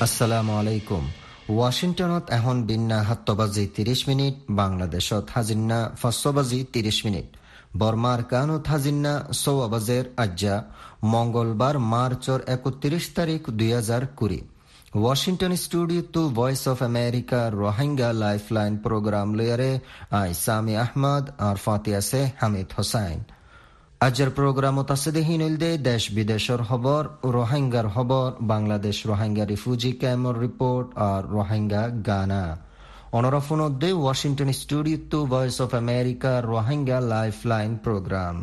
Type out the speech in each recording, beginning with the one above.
আসসালামু আলাইকুম। ওয়াশিংটনত এখন বিন্না 7:30 বাংলাদেশত হাজিন্না 5:30 বর্মার কানত হাজিন্না 6 আজ্জা মঙ্গলবার মার্চর 31 তারিখ 2020। Washington studio to voice of America Rohingya lifeline programme লয়ারে আই সামি আহমদ আর ফাতিয়াসে হামিদ হোসাইন। আজের প্রোগ্রামত আছে দেহিনইলদে দেশ বিদেশের খবর, রোহিঙ্গার খবর, বাংলাদেশ রোহিঙ্গা রিফিউজি ক্যাম্পর রিপোর্ট আর রোহিঙ্গা গানা। অনরফনদে Washington studio to voice of America Rohingya lifeline programme.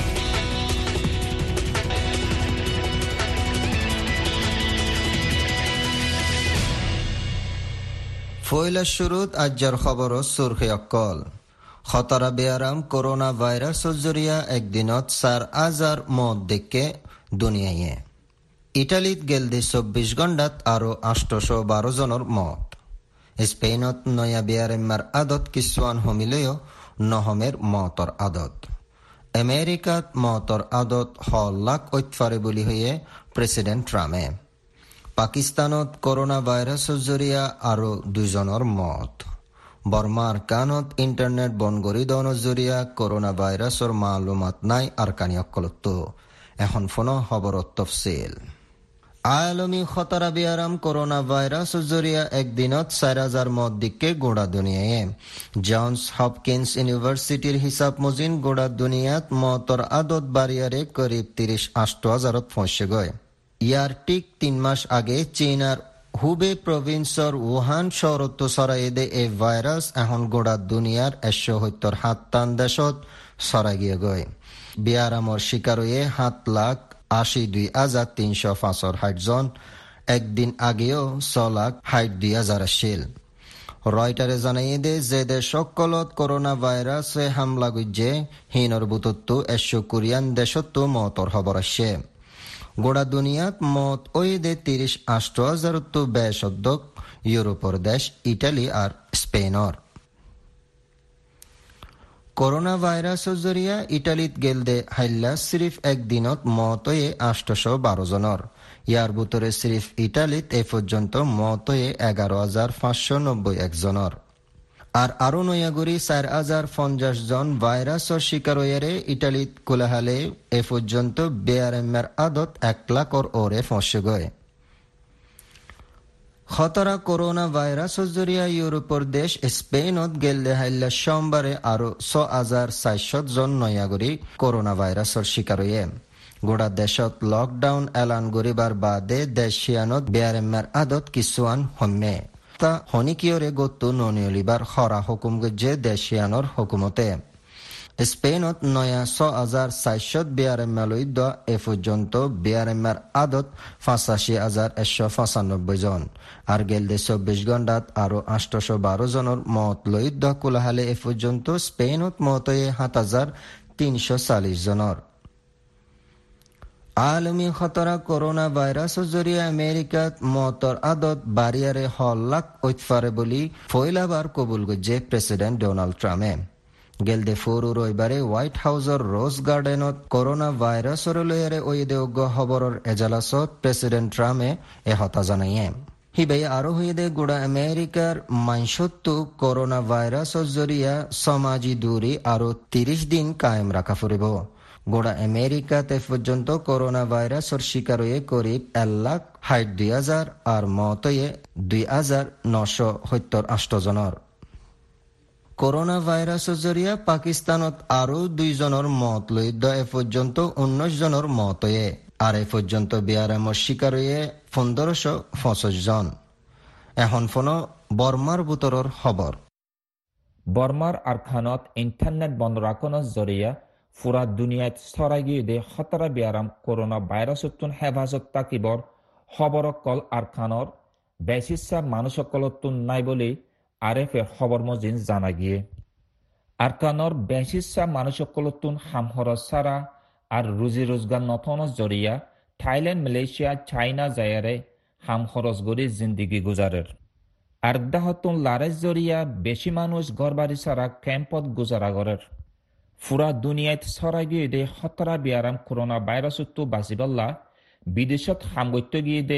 ফয়লা শুরুত আজের খবর সুরখি অক্কল। খতরা বেয়ারাম করোনা ভাইরাস জরিয়া একদিনত 4,000 মত দেখে দুনিয়ায়। ইটালিত গেলদে 24 ঘণ্টাত আরো 812 জনের মত। স্পেনত নয়া বেয়ারেমার আদত কিছুয়ান হমিলেও নহমের মতর আদত। আমেরিকাত মতর আদত 1,00,000 ঐতফারে বলি হয়ে প্রেসিডেন্ট ট্রাম্পে। পাকিস্তানত করোনা ভাইরাস জরিয়া আরো 2 জনের মত। বর্মার কানত ইন্টারনেট বনগরি দন জরিয়া করোনা ভাইরাসর মালুমাত নাই আর কানি অকলত্ব। এখন ফোন খবরত তফসিল। আলমী খতরা বিয়ারাম করোনা ভাইরাস জরিয়া একদিনত 4,000 মত দিকে গোড়া দুনিয়ায়। জনস হপকিন্স ইউনিভার্সিটির হিসাব মজিন গোড়া দুনিয়াত মতর আদত বাড়িয়ারে করিব 38,000 পৌঁছে গয়। ইয়ার ঠিক 3 মাস আগে চীনার হুবে প্রভিন্সর উহান শহরত সরাইদে এই ভাইরাস এখন গোড়া দুনিয়ার 170 দেশত সরাই গিয়ে গয়। বিয়ারামর শিকার হয়ে 7,82,365 জন। একদিন আগেও 6,62,000 আসছিল। রয়টারে জানাই দে যে দেশ সকলত করোনা ভাইরাসে হামলা গুজে হিনর বুতত্তু 100 কোরিয়ান দেশত্তু মতর খবর আসে। গোড়া দুনিয়াত মত ওই দে 38,000 বেশদ্দক ইউরোপর দেশ ইটালি আর স্পেনর। করোনা ভাইরাস জরিয়া ইটালিত গেলদে হাইল্লা সিরিফ একদিনত মত হয়ে 812 জনের। ইয়ার ভিতরে সিরিফ ইটালিত এ পর্যন্ত মত হয়ে 11,591 জনের। আর আরো নয়াগুড়ি 4,050 জন ভাইরাসর শিকার হয়ে ইটালিত কোলাহালে এ পর্যন্ত বেয়ারেমের আদত 1,00,000 ওরে ফসে গয়। খতরা করোনা ভাইরাস জরিয়া ইউরোপর দেশ স্পেনত গেলদে হাইল্লা সোমবারে আরো 6,400 জন নয়াগুড়ি করোনা ভাইরাসর শিকার হয়ে। গোড়া দেশত লকডাউন এলান গরিবার বাদে দেশিয়ানত বেয়ারেমের আদত কিছুয়ান হম্যে। হনিকিয়রে গত্তু ননিয়লিবার খরা হুকুম গজ্জে দেশিয়ানোর হুকুমতে। স্পেনত নয়া 6,400 বেয়ারেম্যালই দ এ পর্যন্ত বেয়ারেম্যার আদত 85,195 জন। আর গেলদে 24 ঘণ্টাত আরো 812 জনের মত লই দ কুলাহালে এ পর্যন্ত স্পেনত মত হয়ে 7,340 জনের। আলমী খতরা করোনা ভাইরাস জরিয়া আমেরিকাত মতর আদত বাড়িয়ারে 1,00,000 ঐতফারে বলি ফয়লাবার কবুল গজ্জে প্রেসিডেন্ট ডোনাল্ড ট্রাম্পে। গেলদে ফোরু রবিবারে হোয়াইট হাউসর রোজ গার্ডেনত করোনা ভাইরাসর লয়ারে ওইদে অজ্ঞ খবরের এজালাসত প্রেসিডেন্ট ট্রাম্পে এ হতা জানাইয়ে। হিবাই আরো হইদে গোড়া আমেরিকার মাইশত্তু করোনা ভাইরাসর জরিয়া সমাজি দূরি আরো 30 দিন কায়েম রাখা ফুরিব। গোড়া আমেরিকাতে পর্যন্ত করোনা ভাইরাসর শিকার হয়ে করিব 1,62,000 আর মত হয়ে 2,978 জনের। করোনা ভাইরাস জরিয়া পাকিস্তানত আরো 2 জনের মত লই এ পর্যন্ত 19 জনের মত হয়ে। আর এ পর্যন্ত বিয়ারামর শিকার হয়ে 1,525 জন। এখন ফোন বর্মার বুতরর খবর। বর্মার আরখানত ইন্টারনেট বন্ধ রাখনের জরিয়া ফুরা দুনিয়াত ছড়াই গিয়ে দে খতরা বিয়ারাম করোনা ভাইরাসতুন হেফাজত তাকিবর খবরকল আরখানর বেশিসা মানুষকলতুন নাই বলে আরএফের খবর মজিন জানা গিয়ে। আরখানর বেশিসা মানুষকলতুন হামহরস সারা আর রুজি রোজগার নথনস জরিয়া থাইল্যান্ড, মালয়েশিয়া, চাইনা জায়ারে হামহরস গড়ি জিন্দিগি গুজারের। আর্দাহতুন লারেস জরিয়া বেশি মানুষ ঘরবাড়ি সারা ক্যাম্পত গুজারা গরের। ফুরা দুনিয়াত ছড়াই গিয়ে দে খতরা বিয়ারাম করোনা ভাইরাসতো বাঁচিবল্লা বিদেশত হামগত্য গিয়ে দে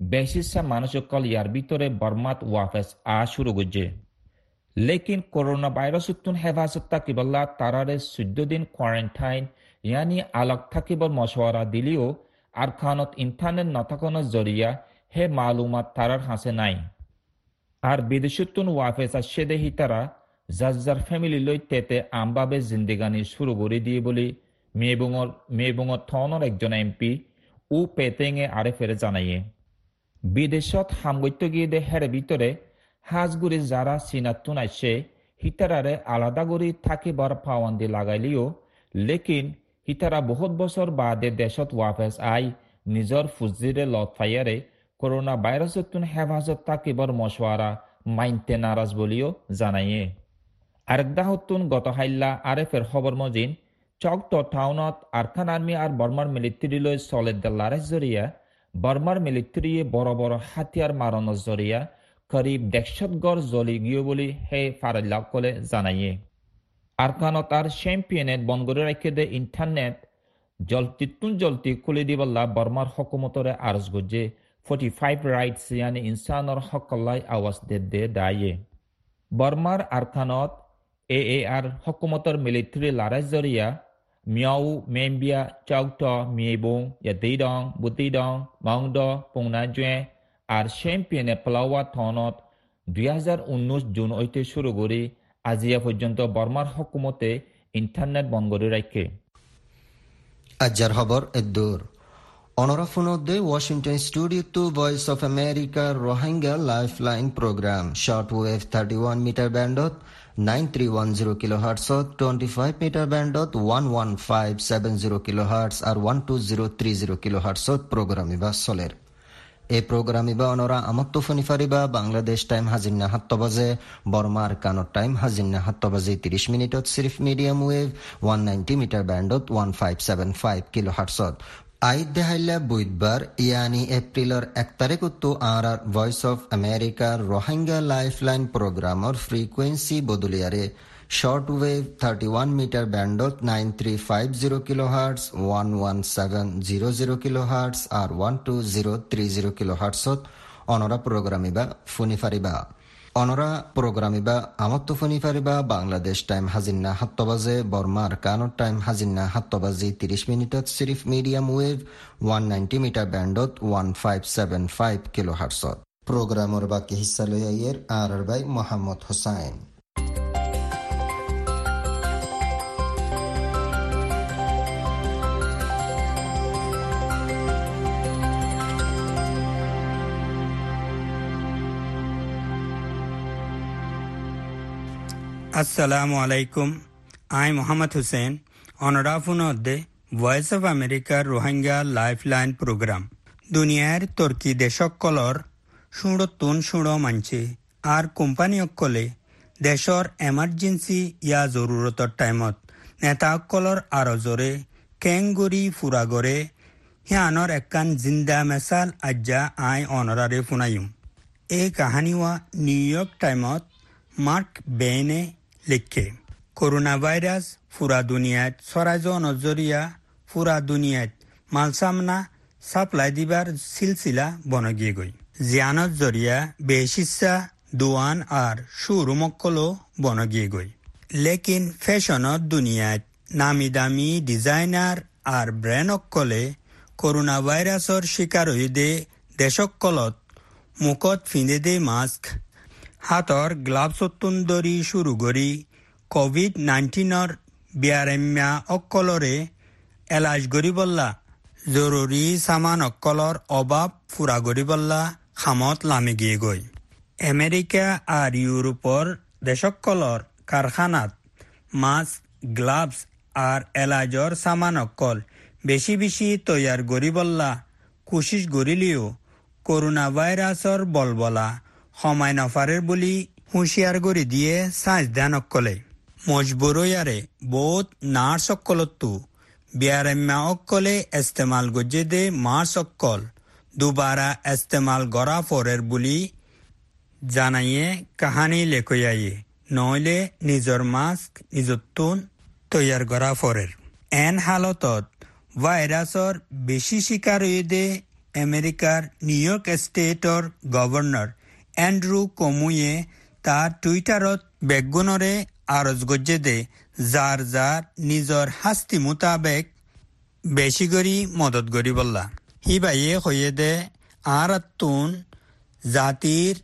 বেশিসা মানুষকল ইয়ার ভিতরে বর্মাত ওয়াফেস শুরু করছে। লেকিন করোনা ভাইরাস উত্তুন হেফাজত থাকিবল্লা তারারে 14 দিন কোয়ারেন্টাইন ইয়ানি আলোক থাকিবর মশওয়ারা দিলেও আর খানত ইন্টারনেট নথাকনের জরিয়া হে মালুমাত তারার হাসে নাই। আর বিদেশুত্তুন ওয়াফেস সেদে হিতারা যার ফ্যামিলি লই তেতে আমভাবে জিন্দিগানি শুরু করে দিয়ে বলে মেবুঙর থনের একজন এমপি ও পেতেঙে আরে ফেরে জানাইয়ে। বিদেশত হামগত্য গিয়ে দে হেরে ভিতরে হাজগুড়ি যারা চিনাতুন আইসে হিতারারে আলাদা করে থাকিবার পাওয়ান্দি লাগাইলিও লেকিন হিতারা বহুত বছর বাদে দেশত ওয়াফেস আই নিজর ফুজিরে লত ফাইয়ারে করোনা ভাইরাসতুন হেফাজত থাকিবার মশওয়ারা মাইনতে নারাজ বলিও জানাইয়ে। আরেকদাহতুন গত হাইল্লা আরেফের খবর মজিন চকট টাউনত আরখান আর্মি আর বর্মার মিলিটারি লই চলে দেলারের জরিয়া বর্মার মিলিটারি বড় বড় হাতিয়ার মারানোর জরিয়া করিব 150 গড় জ্বলি গিয়ে বলি হে ফারাল্লাহ কলে জানাইয়ে। আরখানত আর চ্যাম্পিয়নেট বন্ধ করে রেখে দে ইন্টারনেট জলতি খুলে দিবল্লা বর্মার হকুমতরে আরজ গজে 45 রাইটস ইয়ানি ইনসানর হকল্লাই আওয়াজ দে দায়ে। বর্মার আরখানত AAR হকুমতর মিলিটারি লারাই জরিয়া মিয়াও মেম্বিয়া চৌট মিয়েবং ইয়াদেইডং বুতিডং মাউংড পুংনাজুয়ে আর চ্যাম্পিয়নে প্লাওয়া থনত 2019 জুন হইতে শুরু করে আজিয়া পর্যন্ত বর্মার হকুমতে ইন্টারনেট বন্ধ করে রাখে। আজ্জার খবর এদ্দুর অনরাফুনদে Washington studio to voice of America Rohingya lifeline programme short wave 31 metre ব্যান্ডত 9310 কিলোহার্টজত 25 মিটার ব্যান্ডত 11570 কিলোহার্টজ আর 12030 কিলোহার্টজত প্রোগ্রাম ইবা চলের। এই প্রোগ্রাম ইবা অনরা আমত্ত ফনি ফারিবা বাংলাদেশ টাইম হাজিন্না 7 বাজে বর্মার কানত টাইম হাজিন্না 7 বাজে 30 মিনিটত সিরিফ মিডিয়াম ওয়েভ 190 মিটার ব্যান্ডত 1575 কিলোহার্টজত। আইদ দেহাইলা বুধবার ইয়ানি এপ্রিলর 1 তারিখতো আর ভয়েস অফ আমেরিকার রোহিঙ্গা লাইফলাইন প্রোগ্রামর ফ্রিকুয়েন্সি বদলিয়ারে শর্ট ওয়েভ 31 মিটার ব্যান্ডত 9350 কিলোহার্টজ 11700 কিলোহার্টজ আর 12030 কিলোহার্টজত অনরা প্রোগ্রামিবা ফুনি ফারিবা। অনরা প্রোগ্রামিবা আমত্ত ফুনি ফারিবা বাংলাদেশ টাইম হাজিন্না 7 বাজে বর্মার কানত টাইম হাজিন্না 7 বাজে 30 মিনিটত সিরিফ মিডিয়াম ওয়েভ 190 মিটার ব্যান্ডত 1575 কিলোহার্টজত। প্রোগ্রামর বাকি হিস্সা লইয়ের আর ভাই মোহাম্মদ হোসাইন। আসসালামু আলাইকুম। আই মোহাম্মদ হুসেন অনরাফুনদে ভয়েস অফ আমেরিকার রোহিঙ্গা লাইফলাইন প্রোগ্রাম দুনিয়ার তুর্কি দেশকলর সুড়তুন সুড় মানছে আর কোম্পানি অকলে দেশর এমার্জেন্সি ইয়া জরুরতর টাইমত নেতা অকলর আরো জোরে কেংগুড়ি ফুরাগরে হিয়ানর একান জিন্দা মেসাল আজ্জা আই অনরারে ফুনাইম। এই কাহানিওয়া নিউ ইয়র্ক টাইমত মার্ক বেইনে লিখে করোনা ভাইরাস ফুরা দুনিয়াত সরাজ নজরিয়া ফুরা দুনিয়াত মালসামনা সাপ্লাই দিবার সিলসিলা বনগিয়ে গই জিয়ানত জরিয়া বেশিসা দোয়ান আর শোরুমকলো বনগিয়ে গই। লেকিন ফ্যাশনত দুনিয়াত নামি দামি ডিজাইনার আর ব্র্যান্ডকলে করোনা ভাইরাসর শিকার হইদে দেশকলত মুখত ফিঁদে দে মাস্ক হাতর গ্লাভসতুন দরি শুরু করি কোভিড-19 বিয়ারেম্যা অকলরে এলাজ গরিবল্লা জরুরি সামান অকলর অভাব ফুরা গরিবল্লা খামত লামে গিয়ে গই। আমেরিকা আর ইউরোপর দেশকলর কারখানাত মাস্ক গ্লাভস আর এলাজর সামান অকল বেশি বেশি তৈয়ার গরিবল্লা কোশিশ গরিলিও করোনা ভাইরাসর বলবলা সময় নফারের বলি হুঁশিয়ার গড়ি দিয়ে সাইন্সদান অকলে মজবুরয়ারে বহুত নার্স অকলতো বিয়ারেম্যা অকলে ইস্তেমাল গজে দে মার্স অকল দুবারা ইস্তেমাল গড়া ফরের বলি জানাইয়ে কাহানি লেখয়াইয়ে নইলে নিজর মাস্ক নিজতুন তৈয়ার গড়া ফরের। এন হালতত ভাইরাসর বেশি শিকার হয়ে দে আমেরিকার নিউ ইয়র্ক ষ্টেটৰ গভৰ্ণৰ এন্ড্ৰু কমুয়ে তাৰ টুইটাৰত বেগুনৰে আৰজ গজ্জে দে যাৰ নিজৰ শাস্তি মোতাবেক বেশি কৰি মদত কৰি বললা হি বাইয়ে হয়ে দে আৰাতুন জাতিৰ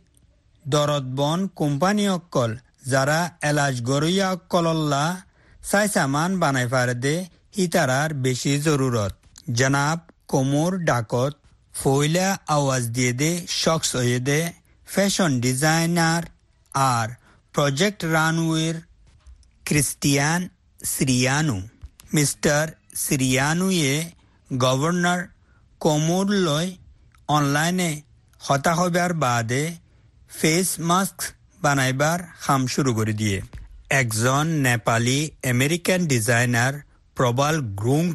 দৰদবন কোম্পানী অকল যারা এলাজ গরিয়া অকলল্লা চাই সামান বানাই পারে দে হিতারার বেশি জরুরত জনাব কোমর ডাকত ফইলা আওয়াজ দিয়ে দে শখস হয়ে দে ফ্যাশন ডিজাইনার আর প্রজেক্ট রানওয়ের ক্রিস্টিয়ান সিরিয়ানু মিস্টার সিরিয়ানুয়ে গভর্নর কোমর লয় অনলাইনে হতা হবার বাদে ফেস মাস্ক বানাইবার কাম শুরু করে দিয়ে একজন নেপালি আমেরিকান ডিজাইনার প্রবাল গ্রুঙ্ক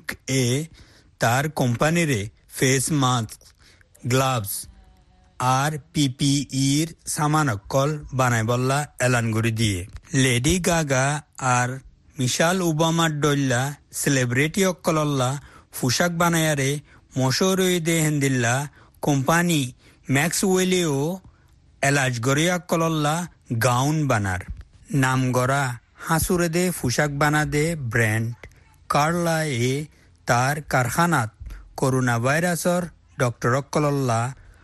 তার কোম্পানিরে ফেস মাস্ক গ্লাভস আর পিপিইর সামান অকল বানাই বললা এলান করে দিয়ে লেডি গাগা আর মিশাল ওবামার ডল্লা সেলিব্রিটি অকলল্লা পোশাক বানায়ারে মশহুর দে হেন্দিল্লা কোম্পানি ম্যাক্সওয়েলেও এলাজ গরিয়া কলল্লা গাউন বানার নামগড়া হাসুরে দে পোশাক বানা দে ব্র্যান্ড কার্লা তার কারখানাত করোনা ভাইরাসর ডক্টর কলল্লা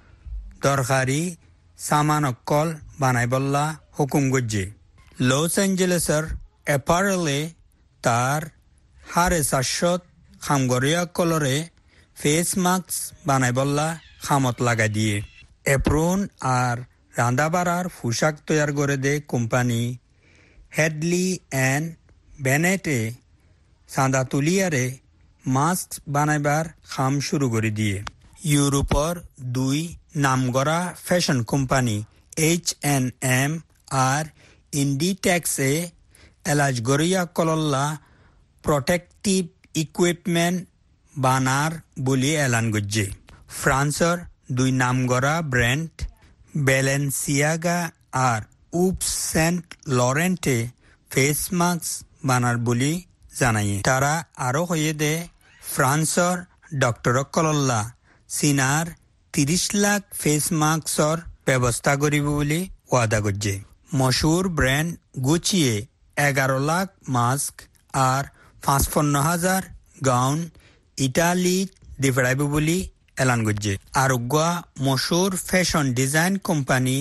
দরকারি সামান অকল বানাই বললা হুকুম গজ্জে লস এঞ্জেলেসর অ্যাপারেলে তার হারে চারশত খামগরিয়া কলরে ফেস মাস্ক বানাই বললা খামত লাগাই দিয়ে এপ্রন আর রান্দাবাড়ার পোশাক তৈয়ার করে দে কোম্পানি হেডলি অ্যান্ড বেনেটে চাঁদা তুলিয়ারে মাস্ক বানাইবার কাম শুরু করে দিয়ে ইউরোপর দুই নামগড়া ফ্যাশন কোম্পানি H&M আর ইন্ডিটেক্সে এলাজ গরিয়া কলল্লা প্রটেক্টিভ ইকুইপমেন্ট বানার বলে এলান গজ্জে ফ্রান্সর দুই নামগড়া ব্র্যান্ড ব্যালেন্সিয়াগা আর উপস সেন্ট লরেন্টে ফেস মাস্ক বানার বলি জানাই তারা আরো হয়ে দে ফ্রান্সর ডক্টর কলল্লা চীনার 30 লাখ ফেস মাস্কর ব্যবস্থা করিব বলে ওয়াদা করছে মশহুর ব্র্যান্ড গুচিয়ে 11 লাখ মাস্ক আর 55,000 গাউন ইটালি দিফড়াইব বলে এলান করছে আরোগ্য মশহুর ফ্যাশন ডিজাইন কোম্পানি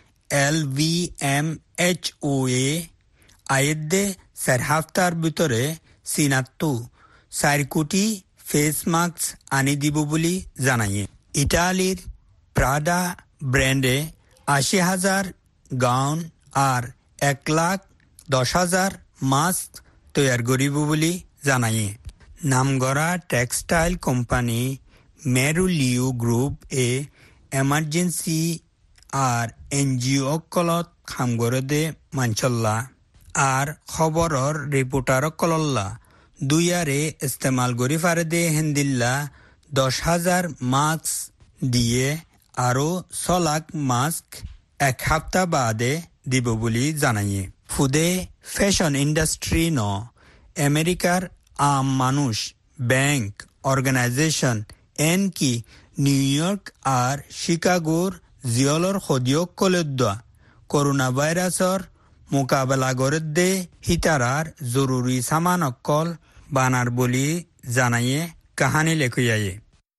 LVMHOA আয়েদে 4 হাফতার ভিতরে চীনাত্তু 4 কোটি ফেস মাস্ক আনি দিব বলে জানায় ইটালির প্রাডা ব্র্যান্ডে 80,000 গাউন আর 1,10,000 মাস্ক তৈয়ার করিব বলে জানায় নামগড়া টেক্সটাইল কোম্পানি মেরুলিউ গ্রুপ এমার্জেন্সি আর এনজিও কলত কাম করে দে মানচল্লা আর খবরর রিপোর্টার কলল্লা দুইয়ারে ইস্তেমাল করি ফারে দে হেন্দিল্লা 10,000 মাস্ক দিয়ে আরো 6 লাখ মাস্ক 1 সপ্তাহ বাদে দিব বলে জানায় ফুদে ফ্যাশন ইন্ডাস্ট্রি আমেরিকার আম মানুষ ব্যাংক অর্গানাইজেশন এনকি নিউ ইয়র্ক আর শিকাগোর জিয়লর সদিয়ক কলেদ্দা করোনা ভাইরাসর মোকাবেলা করে দে হিতারার জরুরি সামান অকল বানার বলি জানাইয়ে কাহানি লেখিয়ায়ে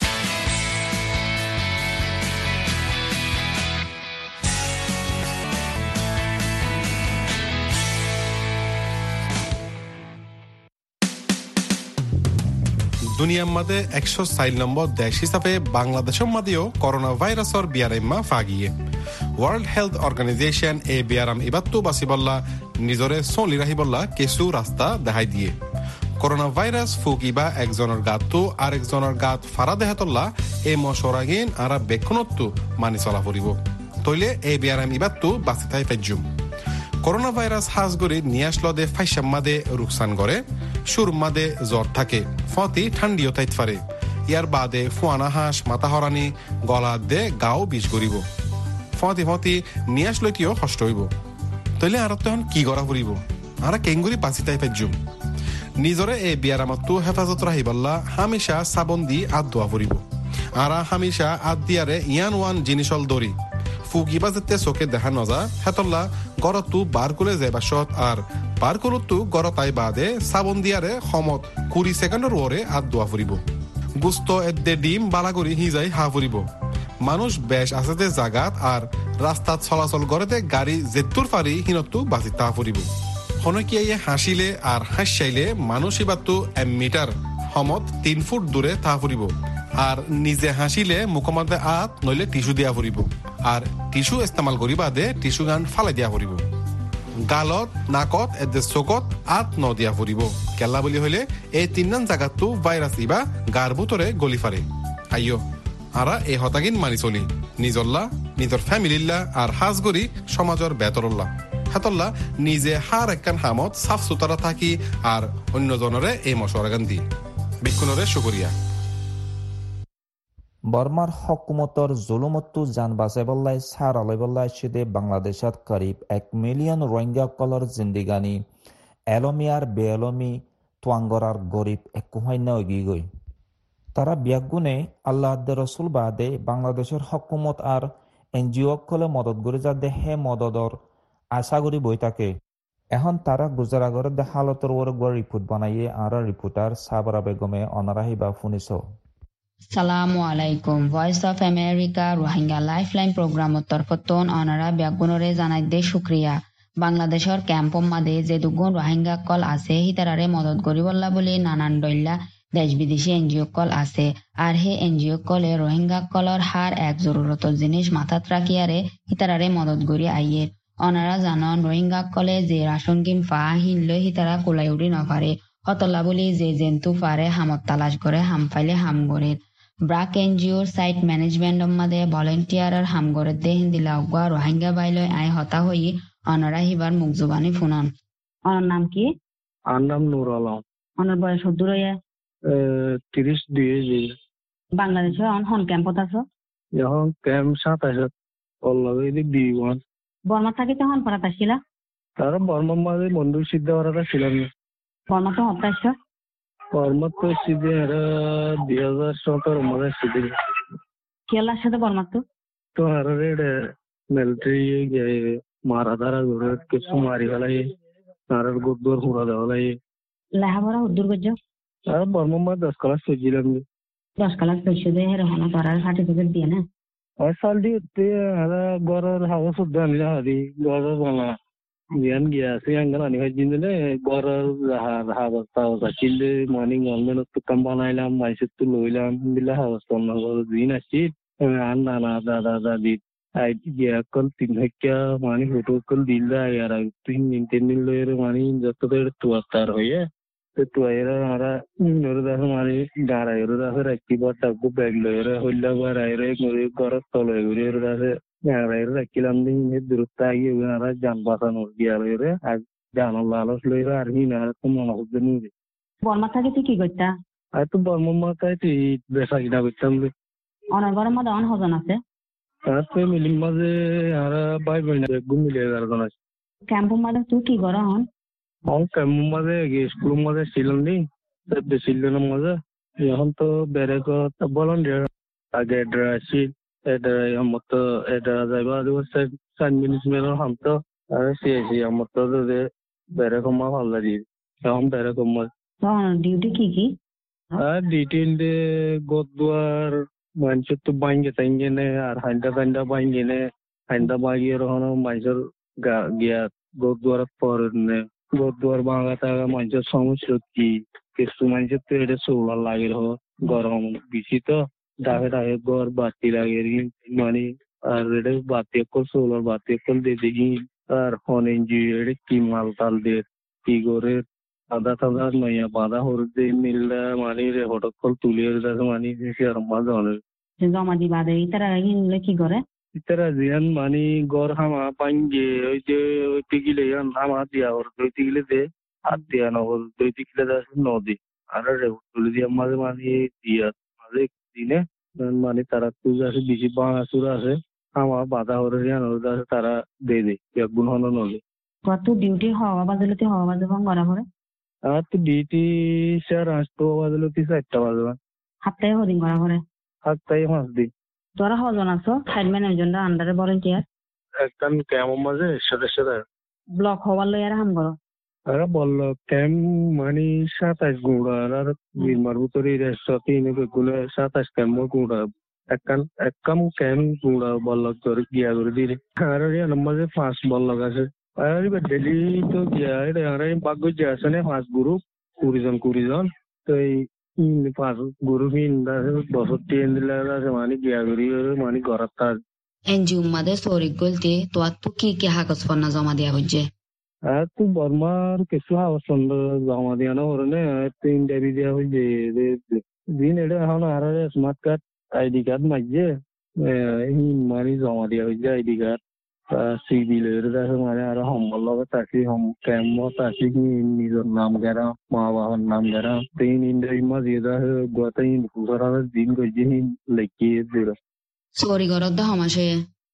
দুনিয়ার মধ্যে 104 নম্বর দেশ হিসাবে বাংলাদেশের মধ্যেও করোনা ভাইরাসের বিয়ারাইমা ফাগিয়ে ওয়ার্ল্ড হেলথ অর্গানাইজেশন বিয়ারাম ইবাত্তু বাসিবল্লা নিজরে চলি রাহিবল্লা কিছু রাস্তা দেখাই দিয়ে করোনা ভাইরাস ফুকিবা একজনের গাতু আর একজনের গাত ফারা দেহাতল্লা এই মশরাগিন আর বেক্ষণত্তু মানি চলা পড়িব তইলে এই বিয়ারাম ইবাত্তু বাসিতাই ফেজুম করোনা ভাইরাস হাজ গরি নিয়ে আসলো দে ফাইসাম মাদে রুকসান করে সুর মাদে জ্বর থাকে ফতি ঠান্ডিও তাইত পারে ইয়ার বাদে ফুয়ানা হাঁস মাথা হরানি গলা দে গাও বিষ করিব ফতি নিয়ে আসলটিও কষ্ট হইব তইলে আর তখন কি করা ফুরিব আর কেঙ্গুরি বাঁচিতাই ফেজুম নিজরে এই বিয়ারামতো হেফাজত রাহিবাল্লা হামেশা সাবন দি আত দোয়া ফুরিব আরা হামিশা আদিয়ারে ইয়ান ওয়ান জিনিসল দরি ফুকিবা যেতে চোখে দেখা নজা হেতল্লা গরতু বার করে যাইবা সৎ আর বার করতু গরতাই বাদে সাবন দিয়ারে সমত 20 সেকেন্ডর ওরে আদ দোয়া ফুরিব গুস্ত এদ্দে ডিম বালাগরি হিজাই হা ফুরিব মানুষ বেশ আছে জাগাত আর রাস্তাত চলাচল গড়েতে গাড়ি জেতুর ফারি হিনতু বাঁচি তা ফুরিব হনকিয়াইয়ে হাসিলে আর হাসিলে মানুষ ইবাতু 1 মিটার সমত 3 ফুট দূরে তা ফুরিব আর নিজে হাসিলে মুখমাতে আত নইলে টিস্যু দিয়া ফুরিব আর টিস্যু ইস্তেমাল করি বাদে টিস্যু গান ফালাই দিয়া ফুরিব গালত নাকত এদে চকত আত ন দিয়া ফুরিব কেলা বুলি হইলে এই 3 জাগাতু ভাইরাস ইবা গার ভিতরে গলি ফারে আইয়ো আরা এই হতাগিন মানি চলি নিজল্লা নিজর ফ্যামিলিল্লা আর হাজ গরি সমাজর বেতরল্লা হাতল্লা নিজে হার একখান হামত সাফ সুতরা থাকি আর অন্য জনরে এই মশওয়ারাগান দি বিক্ষুণরে শুকরিয়া বর্মার হকুমতর জুলুমত্তু জান বাঁচাইবল্লাই সার আলাইবল্লাই সিদে বাংলাদেশত করিব 1 মিলিয়ন রোহিঙ্গা কলর জিন্দিগানি এলমিয়ার বেএলমি তোয়াঙ্গরার গরিব এককুহাইনা ওগি গই তারা বিয়াগুনে আল্লাহ রসুল বাদে বাংলাদেশের হকুমত আর এনজিও কলে মদত করে যাতে হে মদতর আশা করি বই থাকে এখন তারা গুজরাগর দে হালতর ওর রিপোর্ট বানাইয়ে আর রিপোর্টার সাবরা বেগমে অনারাহি বা ফুনিস সালামু আলাইকুম voice of America Rohingya lifeline প্রোগ্রামত তরফতন অনারা ব্যাগুণরে জানাই দে শুক্রিয়া বাংলাদেশের ক্যাম্প মাদে যে দুগুণ রোহিঙ্গা কল আছে হিতারারে মদত করিবল্লা বলে নানান দইল্লা দেশ বিদেশি এনজিও কল আছে আর হে এনজিও কলে রোহিঙ্গা কলর হার এক জরুরত জিনিস মাথাত রাখিয়ারে হিতারারে মদত করি আইয়ে অনারা জানন রোহিঙ্গা কলে যে রাশন কিম ফা হিনলে হিতারা কোলাই উড়ি নপারে হতলা বলি যে জেন্তু ফারে হামত তালাশ করে হাম ফাইলে হাম গড়ে ব্রাক এনজিওর সাইট ম্যানেজমেন্ট মাদে ভলেন্টিয়ার হাম গড়ে দে হিন্দিলা অগুয়া রোহিঙ্গা বাইলয় আই হতা হই অনারা হিবার মুখ জুবানি ফুনন অনার নাম কি? আর নাম নুর আলম। অনার বয়স দূর হইয়া 32 বাংলাদেশে হন ক্যাম্পত আছো এখন ক্যাম্প 27 অলরেডি এদিক দিওয়ান বর্মা থাকি তখন পড়াতে ছিলা তার বর্মা মাঝে বন্ধু সিদ্ধ করাটা ছিলাম বর্মা তো হতাশ বর্মা তো সিদ্ধে 2017 মাঝে সিদ্ধে কেলার সাথে বর্মা তো আর মিলিটারি মারা ধারা ধরে কিছু মারি ফেলাই আর গোদর হুড়া দেওয়া লাই লেখাপড়া উদ্দুর করছো আর বর্মা মা 10 ক্লাস পড়ছিলাম 10 ক্লাস পড়ছো দে হেরে হন করার সার্টিফিকেট দিয়ে না আর সাল দিয়ে আর গড়ের হাওয়া শুদ্ধ আনিলা হারি গড়ের বাংলা জ্ঞান গিয়া আছে আঙ্গান আনি হয় জিন্দে গড়ের হাওয়া তাওয়া চিল্লে মর্নিং অলমেন তো কাম বানাইলাম মাইসে তো লইলাম দিলা হাওয়া তন্ন দিন আসি আর নানা দাদা দাদি আই গিয়া কল 3 হাক্কা মানি ফটো কল দিলা আর 3 দিন লয়ের মানি যত তো তার হইয়া তো এরা আরা নরদা মানি গাড়া এরা রাখি বটা গো ব্যাগ লয়ের হইলা বার আইরে গড় তলে ঘুরে এরা গাড়া এরা রাখিলাম দিন দূরত্ব আগে এরা জান বাঁচানো দিয়া লয়ের আর জান লালস লয়ের আর হিনা তো মনে হচ্ছে নি বর্মা থাকি তুই কি করতা আর তো বর্মা মাথায় তুই বেসা কিনা করতাম অনার গরম মধ্যে অন হজন আছে আর ফ্যামিলির মাঝে আর ভাই বোন ঘুমিলে গার্জন আছে ক্যাম্প মাঝে তুই কি করা হন ক্যাম্প মাঝে স্কুল মাঝে ছিলাম নি ছিলেন মাঝে এখন তো বেড়ে ভলান্টিয়ার আগে এডরা আসি এডরা মতো এডরা যাইবা সাইন মিনিসমেন্ট হাম তো আর সিএসি আমার তো বেড়ে কমা ভাল লাগি এখন বেড়ে কমা ডিউটি কি আর ডিটেইলে গোদুয়ার মানুষের তো বাইঙ্গে তাইঙ্গে আর হাইন্দা বাইঙ্গে হাইন্দা বাগিয়ে রহনো মানুষের গিয়া গোদুয়ার পরে গোদুয়ার বাঙা থাকা মানুষের সমস্যা কি কিছু মানুষের তো এটা সোলার লাগে রহ গরম বেশি তো ডাকে ডাকে গড় বাতি লাগে মানে আর এটা বাতি একল সোলার বাতি একল দিয়ে দেখি আর হন এনজি এটা কি মাল তাল দিয়ে কি করে আদা টাদা নয়া বাঁধা হরদে মিললে মানে রে হটকল তুলিয়ে মানে আর মাঝে অনেক জমা দিবা দে ইতারা কি করে ইতারা জিয়ান মানে গড় হামা পাইঙ্গে ওই যে ওইতে গিলে হামা দিয়া ওর দইতে গিলে দে হাত দিয়া নহর দইতে গিলে নদী আর রে তুলি দিয়া মাঝে মানে দিয়া মাঝে দিনে মানে তারা তুজ আছে বেশি বাঙাচুর আছে হামা বাধা হরে আছে তারা দে গুণ হন নদী কত ডিউটি হওয়া বাজে ফোন করা পরে আর তো ডিউটি স্যার আসতো বাজলো 4টা বাজবা হাতে হদিন করা পরে তাই মাছ দিই। তোরা কজন আছো সাইড ম্যানেজমেন্টের আন্ডারে ভলান্টিয়ার? একদম কেমন মাঝে সাথে ব্লক হওয়ার লই আর হাম করো। আরে বললো ক্যাম্প মানে 27 গুঁড়া আর বিমার ভিতরে রেস্টা 3 বেগুলো 27 ক্যাম্প গুঁড়া একদম ক্যাম্প গুঁড়া বললো তোর গিয়া করে দিলে আর মাঝে 5 বললো আছে আর ডেলি তো গিয়া আর বাগ্য যে আছে না 5 গ্রুপ 20 জন তো এই 5 গ্রুপ বছর 3 দিলে আছে মানে গিয়া করি মানে ঘর তার এনজিও মাদে সরি গলতে তো আর তো কি কি কাগজ পত্র জমা দেয়া হচ্ছে? তুই বর্মার কিছু হাওস জমা দিয়া না ওরনে তুই ইন্টারভিউ দেওয়া হয়েছে দিন এটা এখন আর স্মার্ট কার্ড আইডি কার্ড মাঝে মানে জমা দেওয়া হয়েছে আইডি কার্ড সিভিলের কাছে মানে আর সম্বল লগে তাকে ক্যাম্প তাকে নিজের নাম গেরা মা বাবার নাম গেরা তিন ইন্টারভিউ মাঝে গত দিন করছে লেখিয়ে দিল সরি ঘরত দা হমাসে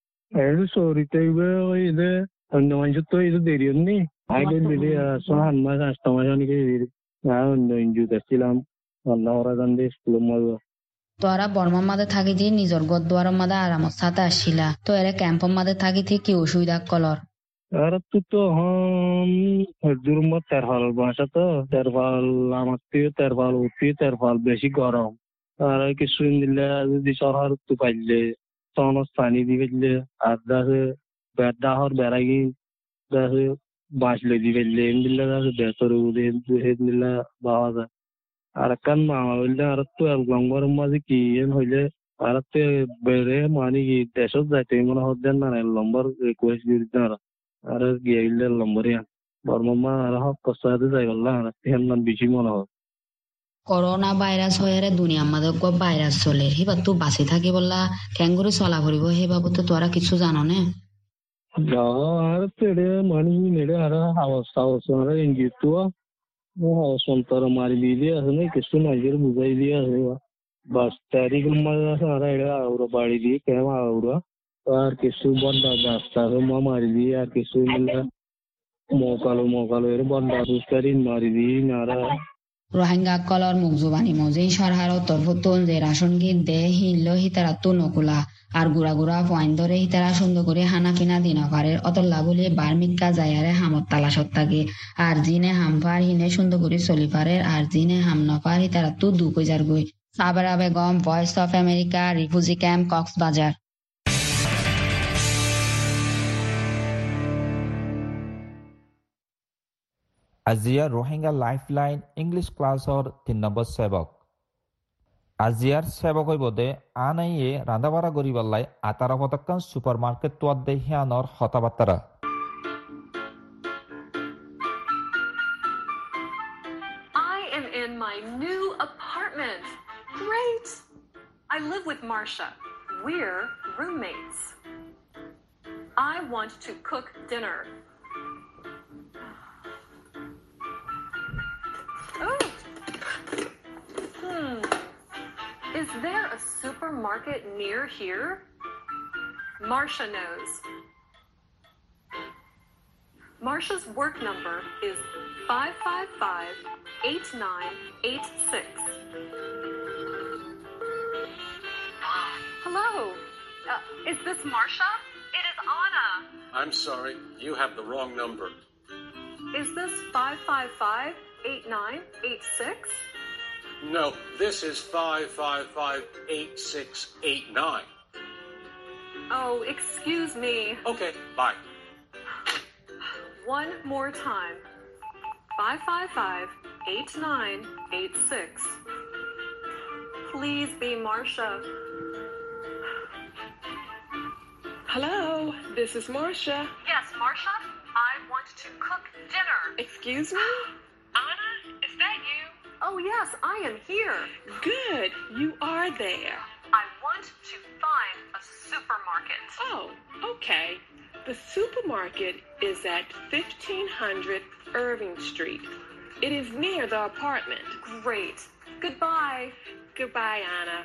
সরিতে ওই যে অন্য মানুষের তো এই দেরি হয়নি আগে দিদি 6 মাস 8 মাস অনেকে অন্য ইঞ্জু দেখছিলাম আল্লাহ ওরা গান দিয়ে স্কুলের মজা তোরা বর্মার মাঝে থাকি দিয়ে নিজের গদ দুয়ারের মাঝে আরামত সাথে আসছিলা তো এরা ক্যাম্পের মাঝে থাকি থেকে কি অসুবিধা কলর? আর তুই তো হজুর মত তেরফাল বাসা তো তেরফাল আমার থেকে তেরফাল উঠি তেরফাল বেশি গরম আর কিছু দিলে যদি সরকার তো পাইলে তখন পানি দিয়ে পাইলে আর দেখে বেড়াহর বেড়াগি দেখে বাঁশ লেদি পাইলে এম দিলে দেখে বেতর দিলে পাওয়া যায় আর কান মামা বললে আর তো গঙ্গর মাঝে কি হইলে আর তো বেড়ে মানে কি দেশত যাইতে মনে হতেন না লম্বর রিকোয়েস্ট দিতে আর গিয়ে গেলে লম্বরিয়া বর্মা আর হক কষ্ট যাই বললাম আর হেন বেশি মনে হয় করোনা ভাইরাস হয়ে দুনিয়ার মাঝে ভাইরাস চলে সেবার তো বাঁচি থাকি বললা কেন করে চলা করিব সেই বাবদে তোরা কিছু জানো না? আর তেড়ে মানে নেড়ে আর হাওস হাওস আর ইঞ্জিত হাওস সন্তার মারি দিয়ে আছে না কিছু নাইজের বুঝাই দিয়ে আছে বাস তারিখ মাঝে আছে আর এটা আউরা বাড়ি দিয়ে কেম আউরা আর কিছু বন্ধা রাস্তা মারি দিয়ে আর কিছু মিলে মকালো এর বন্ধা পুষ্কারি মারি দিয়ে নারা রোহিঙ্গা কলর মুখজুবানি মজে সরহার তরফতুন যে রাশন গির দে হিল হিতারা তো নকুলা আর গুড়া পয়েন্ট ধরে হিতারা সুন্দর করে হানা পিনা দিনকারের অতল্লা বলে বার্মিকা যায়ারে হামত তালাশত থাকে আর জিনে হামফার হিনে সুন্দর করে চলিফারের আর জিনে হাম নফার হিতারা তো দু কইজার গই। Sabera Begum, voice of America, refugee camp, Cox's Bazar. আজিয়া রোহিঙ্গা লাইফলাইন ইংলিশ ক্লাসর 3 নম্বর সেবক আজিয়ার সেবক হইবদে আনাইয়ে রান্দাবাড়া গরিবাল্লাই আতারা পতাক্কান সুপার মার্কেট তোয়াদ্দে হিয়ানর হতাবার্তারা I am in my new apartment. Great! I live with Marsha. We're roommates. I want to cook dinner. Oh. Is there a supermarket near here? Marsha knows. Marsha's work number is 555-8986. Hello. Is this Marsha? It is Anna. I'm sorry, you have the wrong number. Is this 555-8986? No, this is 555-8689. Oh, excuse me. Okay, bye. One more time. 555-8986. Please be Marsha. Hello, this is Marsha. Yes, Marsha. I want to cook dinner. Excuse me? Anna, is that you? Oh, yes, I am here. Good, you are there. I want to find a supermarket. Oh, okay. The supermarket is at 1500 Irving Street. It is near the apartment. Great. Goodbye. Goodbye, Anna.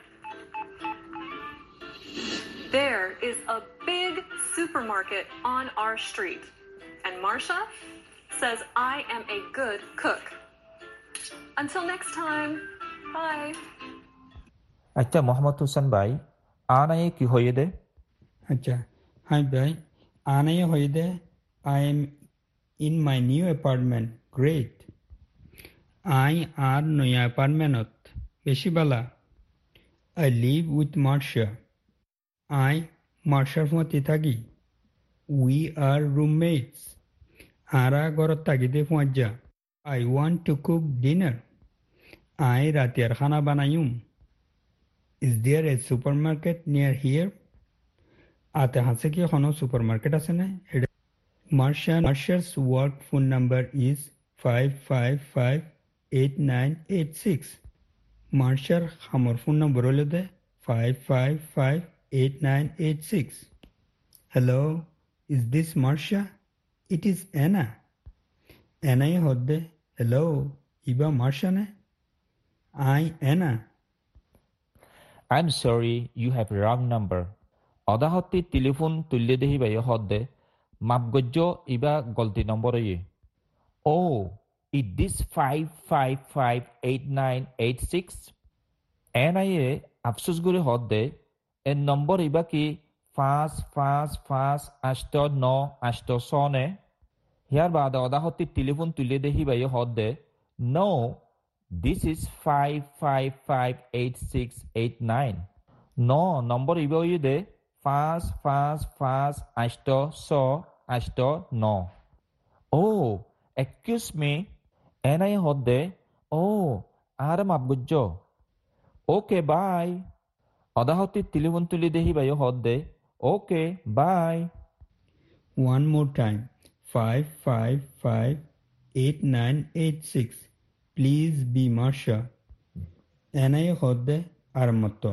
There is a big supermarket on our street. And Marsha says I am a good cook. Until next time, bye. আচ্ছা মোহাম্মদ হোসেন ভাই আনায়ে কি হয়ে দে? আচ্ছা high ভাই আনায়ে হয়ে দে I am in my new apartment great আই আর নয়া অ্যাপার্টমেন্টত বেশি বালা আই লিভ উইথ মার্শা আই মার্শার মতে থাকি উই আর রুমমেটস আরা ঘরত থাকিতে পৌঁছা I want to cook dinner আই রাতিয়ার খানা বানাইম is there a supermarket near here আতে হাসে কি কোনো সুপার মার্কেট আছে না? Marsha's work phone number is 5558986 মার্শার খামর ফোন নম্বর হলো দে 5558986 hello is this Marsha? It is Anna অ্যানাই হদ্দে হ্যালো ইবা মার্শা নে আই Anna I'm sorry, you have wrong number. অদাহতি টেলিফোন তুল্লে দেহি বাই হদ্দে মাপগজ্য ইবা গলতি নম্বর ইয়ে। Oh, is this 5558986? এনআইএ আফসোস করে হদ্দে এর নম্বর ইবা কি 5558986 নে? হিয়ার বাদে অদাহতি টেলিফোন তুল্লে দেহি বাই হদ্দে No, this is 5558689. No, number iba de 5558689. Oh, excuse me. Enai hodde. Oh, aram abgujjo. Okay, bye. Adahoti telefon tuli dehi bayo hodde. Okay, bye. One more time. 5558986. Please be Marsha. Enai hodde armato.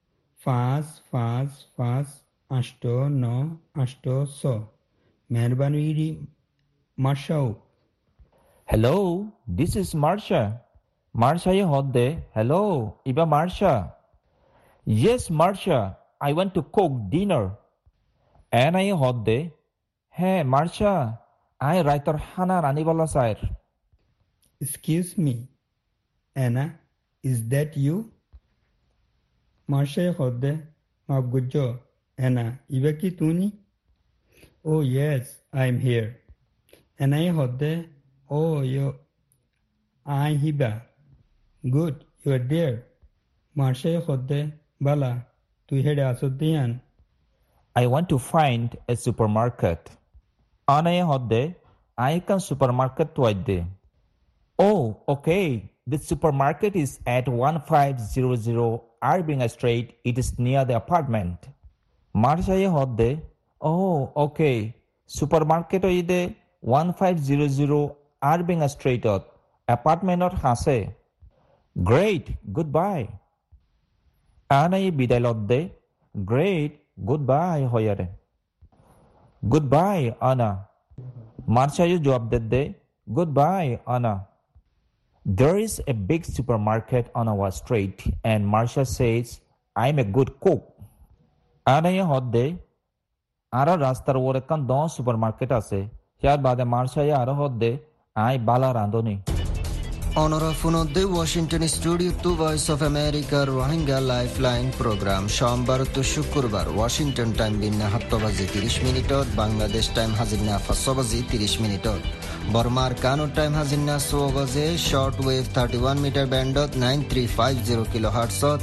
5558986. Merbani Marsha. Hello, this is Marsha. Marsha ye hodde. Hello, iba Marsha. Yes, Marsha. I want to cook dinner. Enai hodde. Hey, Marsha. I writer hana rani bala sair. Excuse me, Anna, is that you? Marsha hodde mabgujo Anna ibaki tuni? Oh yes, I'm here. Anna hodde oh yo I hiba. Good, you are there. Marsha hodde bala tu hede asodian. I want to find a supermarket. Anna hodde I can supermarket toide. Oh, okay. The supermarket is at 1500 Irving Street. It is near the apartment. Marsha hodde. Oh, okay. Supermarket oide 1500 Irving Street. Apartment or hase. Great. Goodbye. Ana bidai lodde. Great. Goodbye hoyare. Goodbye, Anna. Marsha jawab dedde. Goodbye, Anna. There is a big supermarket on our street and Marsha says, I'm a good cook. Ana hodde. Ara rastar orekan don supermarket ase. Hiar bade Marsha ara hodde. I bala randoni. অনরা ফুনদ্দে Washington studio to voice of আমেরিকার Rohingya lifeline programme সোমবার তো শুক্রবার Washington time বিন্না 7 বাজে 30 মিনিটত Bangladesh time হাজিরনা 5 বাজে 30 মিনিটত বর্মার কানো টাইম হাজিরনা 6 বাজে শর্ট ওয়েভ 31 মিটার ব্যান্ডত 9350 কিলোহার্টজত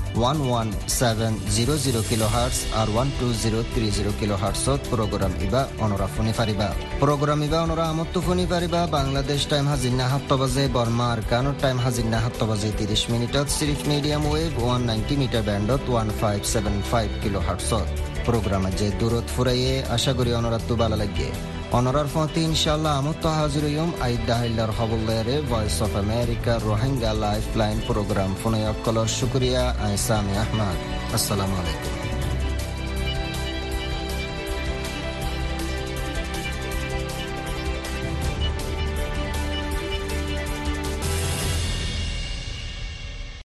11700 কিলোহার্টজ আর 12030 কিলোহার্টজত প্রোগ্রাম ইবা অনরা ফোনে পারিবা প্রোগ্রাম ইবা অনরা আমত্ত ফোনে পারিবা বাংলাদেশ টাইম হাজিরনা 7 বাজে বর্মার কানো টাইম হাজিরনা 7 বাজে 30 মিনিটত সিরিফ মিডিয়াম ওয়েভ 190 মিটার ব্যান্ডত 1575 কিলোহার্টজত প্রোগ্রাম যে দূরত ফুরাইয়ে আশা করি অনরা তো ভালো লাগে অনরার ফতে ইনশাআল্লাহ আমত হাজির হইম আইদাহিল্লার হবুল্লারে voice of America Rohingya lifeline programme ফোনে অকল শুকরিয়া আইসামি আহমদ আসসালামু আলাইকুম